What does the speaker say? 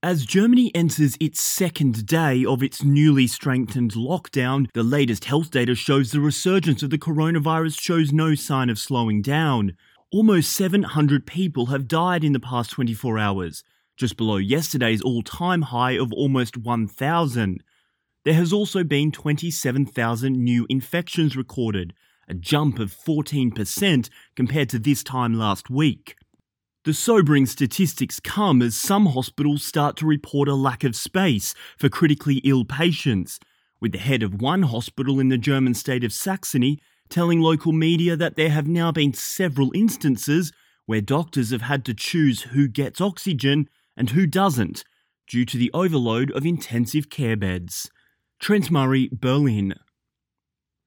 As Germany enters its second day of its newly strengthened lockdown, the latest health data shows the resurgence of the coronavirus shows no sign of slowing down. Almost 700 people have died in the past 24 hours, just below yesterday's all-time high of almost 1,000. There has also been 27,000 new infections recorded, a jump of 14% compared to this time last week. The sobering statistics come as some hospitals start to report a lack of space for critically ill patients, with the head of one hospital in the German state of Saxony telling local media that there have now been several instances where doctors have had to choose who gets oxygen and who doesn't, due to the overload of intensive care beds. Trent Murray, Berlin.